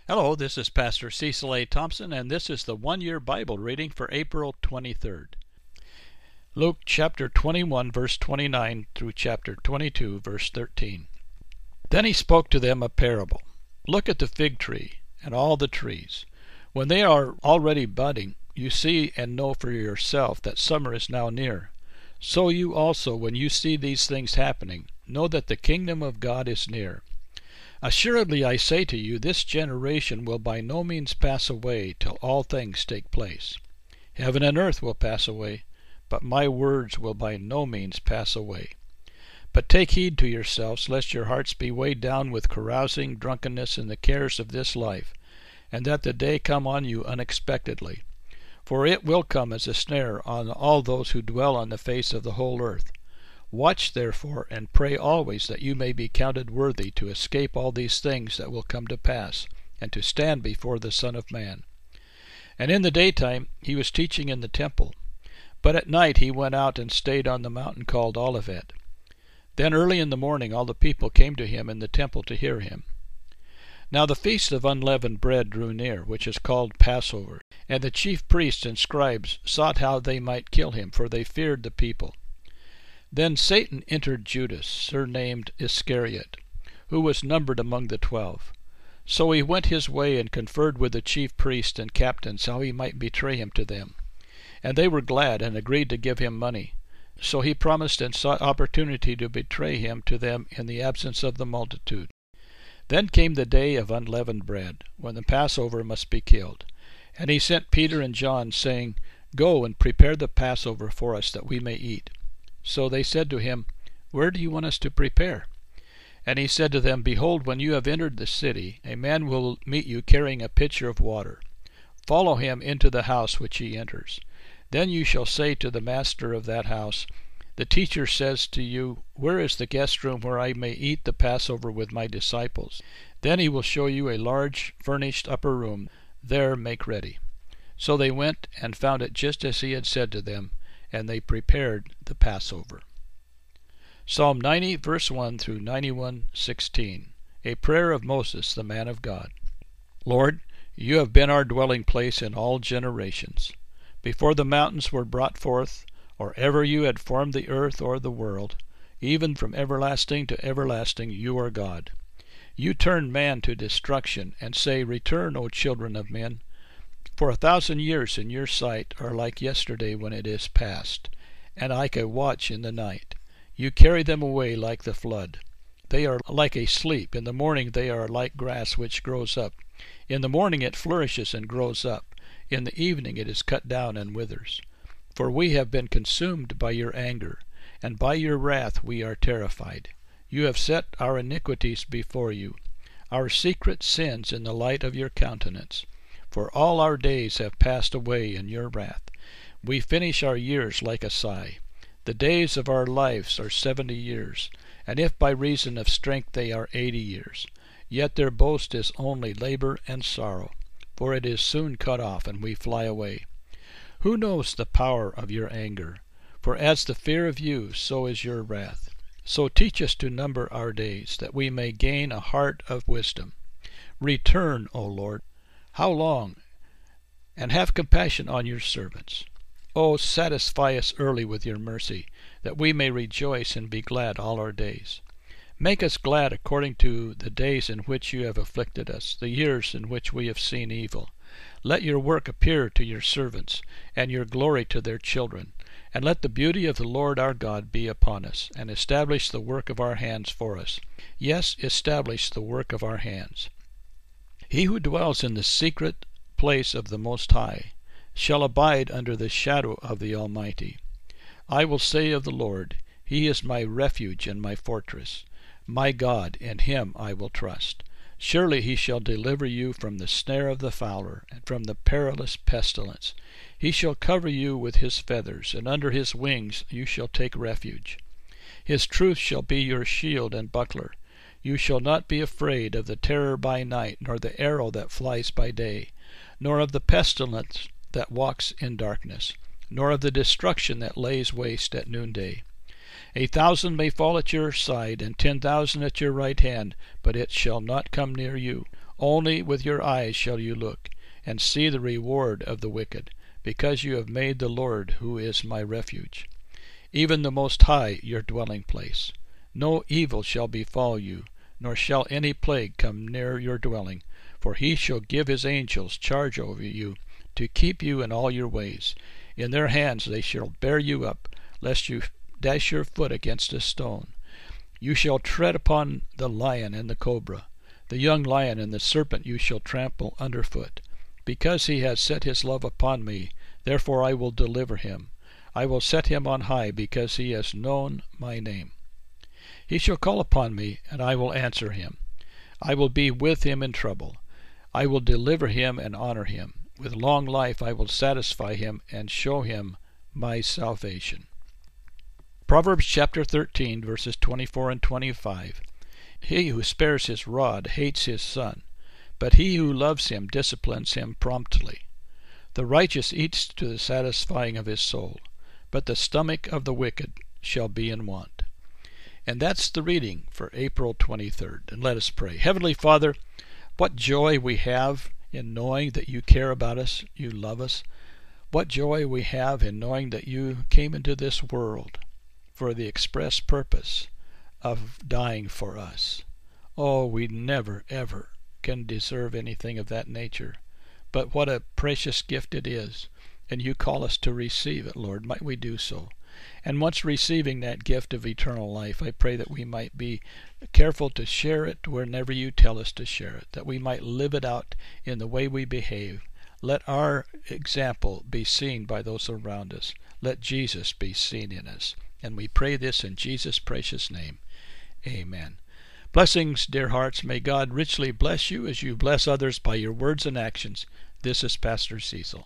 Hello, this is Pastor Cecil A. Thompson, and this is the one-year Bible reading for April 23rd. Luke chapter 21, verse 29 through chapter 22, verse 13. Then he spoke to them a parable. Look at the fig tree and all the trees. When they are already budding, you see and know for yourself that summer is now near. So you also, when you see these things happening, know that the kingdom of God is near. Assuredly I say to you, this generation will by no means pass away till all things take place. Heaven and earth will pass away, but my words will by no means pass away. But take heed to yourselves, lest your hearts be weighed down with carousing, drunkenness, and the cares of this life, and that the day come on you unexpectedly. For it will come as a snare on all those who dwell on the face of the whole earth. Watch therefore, and pray always that you may be counted worthy to escape all these things that will come to pass, and to stand before the Son of Man. And in the daytime he was teaching in the temple, but at night he went out and stayed on the mountain called Olivet. Then early in the morning all the people came to him in the temple to hear him. Now the feast of unleavened bread drew near, which is called Passover, and the chief priests and scribes sought how they might kill him, for they feared the people. Then Satan entered Judas, surnamed Iscariot, who was numbered among the 12. So he went his way and conferred with the chief priests and captains how he might betray him to them. And they were glad and agreed to give him money. So he promised and sought opportunity to betray him to them in the absence of the multitude. Then came the day of unleavened bread, when the Passover must be killed. And he sent Peter and John, saying, Go and prepare the Passover for us, that we may eat. So they said to him, Where do you want us to prepare? And he said to them, Behold, when you have entered the city, a man will meet you carrying a pitcher of water. Follow him into the house which he enters. Then you shall say to the master of that house, The teacher says to you, Where is the guest room where I may eat the Passover with my disciples? Then he will show you a large furnished upper room. There make ready. So they went and found it just as he had said to them, and they prepared the Passover. Psalm 90, verse 1 through 91:16. A prayer of Moses, the man of God. Lord, you have been our dwelling place in all generations. Before the mountains were brought forth, or ever you had formed the earth or the world, even from everlasting to everlasting you are God. You turn man to destruction, and say, Return, O children of men. For 1,000 years in your sight are like yesterday when it is past, and like a watch in the night. You carry them away like the flood. They are like a sleep. In the morning they are like grass which grows up. In the morning it flourishes and grows up. In the evening it is cut down and withers. For we have been consumed by your anger, and by your wrath we are terrified. You have set our iniquities before you, our secret sins in the light of your countenance. For all our days have passed away in your wrath. We finish our years like a sigh. The days of our lives are 70 years, and if by reason of strength they are 80 years. Yet their boast is only labor and sorrow, for it is soon cut off, and we fly away. Who knows the power of your anger? For as the fear of you, so is your wrath. So teach us to number our days, that we may gain a heart of wisdom. Return, O Lord. How long? And have compassion on your servants. O satisfy us early with your mercy, that we may rejoice and be glad all our days. Make us glad according to the days in which you have afflicted us, the years in which we have seen evil. Let your work appear to your servants, and your glory to their children. And let the beauty of the Lord our God be upon us, and establish the work of our hands for us. Yes, establish the work of our hands. He who dwells in the secret place of the Most High shall abide under the shadow of the Almighty. I will say of the Lord, He is my refuge and my fortress. My God, in Him I will trust. Surely He shall deliver you from the snare of the fowler, and from the perilous pestilence. He shall cover you with His feathers, and under His wings you shall take refuge. His truth shall be your shield and buckler. You shall not be afraid of the terror by night, nor the arrow that flies by day, nor of the pestilence that walks in darkness, nor of the destruction that lays waste at noonday. 1,000 may fall at your side, and 10,000 at your right hand, but it shall not come near you. Only with your eyes shall you look, and see the reward of the wicked, because you have made the Lord, who is my refuge, even the Most High, your dwelling place. No evil shall befall you, nor shall any plague come near your dwelling, for he shall give his angels charge over you, to keep you in all your ways. In their hands they shall bear you up, lest you dash your foot against a stone. You shall tread upon the lion and the cobra, the young lion and the serpent you shall trample underfoot. Because he has set his love upon me, therefore I will deliver him. I will set him on high, because he has known my name. He shall call upon me, and I will answer him. I will be with him in trouble. I will deliver him and honor him. With long life I will satisfy him and show him my salvation. Proverbs chapter 13, verses 24 and 25. He who spares his rod hates his son, but he who loves him disciplines him promptly. The righteous eats to the satisfying of his soul, but the stomach of the wicked shall be in want. And that's the reading for April 23rd. And let us pray. Heavenly Father, what joy we have in knowing that you care about us, you love us. What joy we have in knowing that you came into this world for the express purpose of dying for us. Oh, we never, ever can deserve anything of that nature. But what a precious gift it is. And you call us to receive it, Lord. Might we do so? And once receiving that gift of eternal life, I pray that we might be careful to share it whenever you tell us to share it, that we might live it out in the way we behave. Let our example be seen by those around us. Let Jesus be seen in us. And we pray this in Jesus' precious name. Amen. Blessings, dear hearts. May God richly bless you as you bless others by your words and actions. This is Pastor Cecil.